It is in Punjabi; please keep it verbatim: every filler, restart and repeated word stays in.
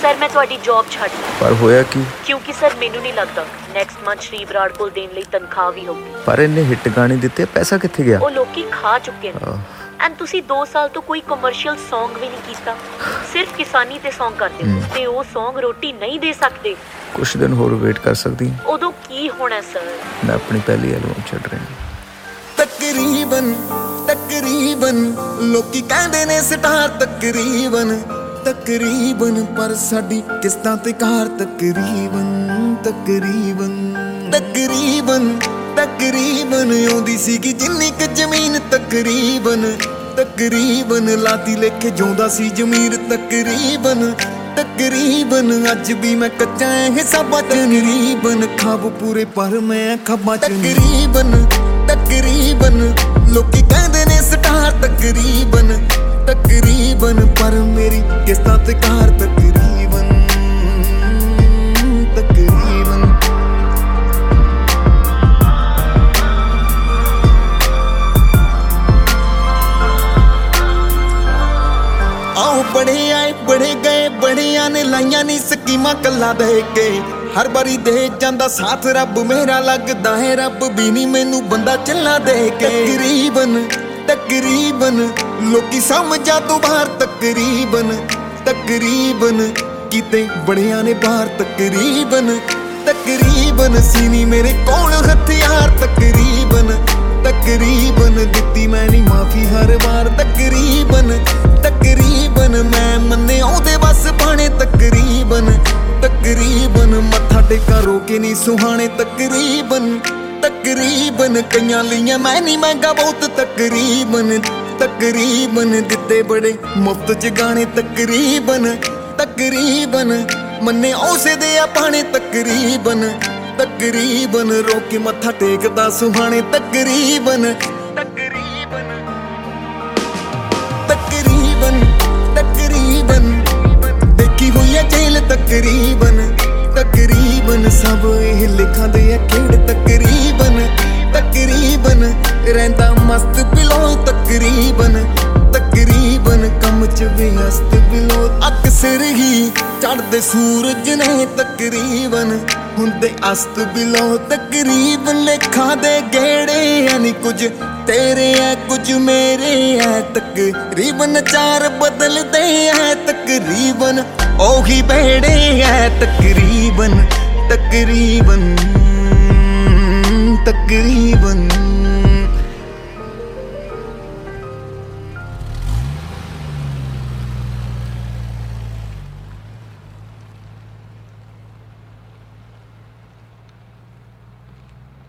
ਸਰ ਮੈਂ ਤੁਹਾਡੀ ਜੌਬ ਛੱਡ ਲਈ। ਪਰ ਹੋਇਆ ਕੀ? ਕਿਉਂਕਿ ਸਰ ਮੈਨੂੰ ਨਹੀਂ ਲੱਗਦਾ ਨੈਕਸਟ ਮੰਥ ਸ਼੍ਰੀ ਬਰਾੜ ਕੋਲ ਦੇਣ ਲਈ ਤਨਖਾਹ ਵੀ ਹੋਊਗੀ। ਪਰ ਇਹਨੇ ਹਿੱਟ ਗਾਣੇ ਦਿੱਤੇ, ਪੈਸਾ ਕਿੱਥੇ ਗਿਆ? ਉਹ ਲੋਕੀ ਖਾ ਚੁੱਕੇ ਨੇ। ਐਂਡ ਤੁਸੀਂ ਦੋ ਸਾਲ ਤੋਂ ਕੋਈ ਕਮਰਸ਼ੀਅਲ ਸੌਂਗ ਵੀ ਨਹੀਂ ਕੀਤਾ, ਸਿਰਫ ਕਿਸਾਨੀ ਤੇ ਸੌਂਗ ਕਰਦੇ ਹੋ ਤੇ ਉਹ ਸੌਂਗ ਰੋਟੀ ਨਹੀਂ ਦੇ ਸਕਦੇ। ਕੁਛ ਦਿਨ ਹੋਰ ਵੇਟ ਕਰ ਸਕਦੀ? ਉਦੋਂ ਕੀ ਹੋਣਾ ਸਰ? ਮੈਂ ਆਪਣੀ ਪਹਿਲੀ ਐਲਬਮ ਛੱਡ ਰਿਹਾ। ਤਕਰੀਬਨ ਤਕਰੀਬਨ ਲੋਕੀ ਕਹਿੰਦੇ ਨੇ ਸਟਾਰ ਤਕਰੀਬਨ ਤਕਰੀਬਨ ਪਰ ਸਾਡੀ ਕਿਸ਼ਤਾਂ ਤੇ ਕਾਰ ਤਕਰੀਬਨ ਤਕਰੀਬਨ ਤਕਰੀਬਨ ਤਕਰੀਬਨ ਆਉਂਦੀ ਸੀਗੀ ਜਿੰਨੀ ਕੁ ਜ਼ਮੀਨ ਤਕਰੀਬਨ ਤਕਰੀਬਨ ਲਾਤੀ ਲੇਖੇ ਜਿਉਂਦਾ ਸੀ ਜ਼ਮੀਰ ਤਕਰੀਬਨ ਤਕਰੀਬਨ ਅੱਜ ਵੀ ਮੈਂ ਕੱਚਾ ਹਿਸਾਬਾਂ ਚ ਨਰੀਬਨ ਖਾਬ ਪੂਰੇ ਪਰ ਮੈਂ ਖੱਬਾਂ ਚ ਤਕਰੀਬਨ ਤਕਰੀਬਨ ਲੋਕੀ ਕਹਿੰਦੇ ਨੇ ਸਟਾਰ ਤਕਰੀਬਨ ਤਕਰੀਬਨ ਪਰ ਮੇਰੀ ਕਿਸ਼ਤਾਂ ਤੇ ਕਾਰ ਤਕਰੀਬਨ ਤਕਰੀਬਨ ਆਓ ਬੜੇ ਆਏ ਬੜੇ ਗਏ ਬੜਿਆਂ ਨੇ ਲਾਈਆਂ ਨੀ ਸਕੀਮਾਂ ਕੱਲਾ ਦੇ ਕੇ ਹਰ ਵਾਰੀ ਦੇ ਜਾਂਦਾ ਸਾਥ ਰੱਬ ਮੇਰਾ ਲੱਗਦਾ ਹੈ ਰੱਬ ਵੀ ਨਹੀਂ ਮੈਨੂੰ ਬੰਦਾ ਚੱਲਾ ਦੇ ਕੇ ਤਕਰੀਬਨ ਤਕਰੀਬਨ ਲੋਕੀ ਸਮਝਾ ਤੋਂ ਬਾਹਰ ਤਕਰੀਬਨ ਤਕਰੀਬਨ ਕਿਤੇ ਬੜਿਆਂ ਨੇ ਬਾਹਰ ਤਕਰੀਬਨ ਤਕਰੀਬਨ ਸੀਨੀ ਮੇਰੇ ਕੋਲ ਹਥਿਆਰ ਤਕਰੀਬਨ ਤਕਰੀਬਨ ਦਿੱਤੀ ਮੈਂ ਨਹੀਂ ਮਾਫੀ ਹਰ ਵਾਰ ਤਕਰੀਬਨ ਤਕਰੀਬਨ ਮੈਂ ਮੰਨੇ ਉਹਦੇ ਬਸ ਬਾਣੇ ਤਕਰੀਬਨ ਤਕਰੀਬਨ ਮੱਥਾ ਟੇਕਾ ਰੋਕੇ ਨਹੀਂ ਸੁਹਾਣੇ ਤਕਰੀਬਨ ਤਕਰੀਬਨ ਕਈਆਂ ਲਈਆਂ ਮੈਂ ਨਹੀਂ ਮਹਿੰਗਾ ਬਹੁਤ ਤਕਰੀਬਨ ਤਕਰੀਬਨ ਦਿੱਤੇ ਬੜੇ ਮੁਫਤ ਚ ਗਾਣੇ ਤਕਰੀਬਨ ਤਕਰੀਬਨ ਮੰਨੇ ਉਸੇ ਦੇ ਆਪਾਣੇ ਤਕਰੀਬਨ ਤਕਰੀਬਨ ਰੋਕੇ ਮੱਥਾ ਟੇਕਦਾ ਸੁਹਾਣੇ ਤਕਰੀਬਨ ਤਕਰੀਬਨ ਤਕਰੀਬਨ ਤਕਰੀਬਨ ਦੇਖੀ ਹੋਈ ਹੈ ਜੇਲ ਤਕਰੀਬਨ ਤਕਰੀਬਨ ਸਭ ਇਹ ਲਿਖਾਂ ਦੇ ਖੇਡ ਤਕਰੀਬਨ ਤਕਰੀਬਨ ਰਹਿੰਦਾ ਮਸਤ ਬਿਲੋ ਤਕਰੀਬਨ ਤਕਰੀਬਨ ਕੰਮ ਚ ਵਿਅਸਤ ਬਿਲੋ ਅਕਸਰ ਹੀ ਚੜ੍ਹਦੇ ਸੂਰਜ ਨੇ ਤਕਰੀਬਨ ਹੁੰਦੇ ਅਸਤ ਬਿਲੋ ਤਕਰੀਬਨ ਲੇਖਾਂ ਦੇ ਗੇੜੇ ਐਨੀ ਕੁਝ ਤੇਰੇ ਐ ਕੁਝ ਮੇਰੇ ਐ ਤਕਰੀਬਨ ਚਾਰ ਬਦਲਦੇ ਐ ਤਕਰੀਬਨ ਉਹੀ ਬੇੜੇ ਐ ਤਕਰੀਬਨ ਤਕਰੀਬਨ ਤਕਰੀਬਨ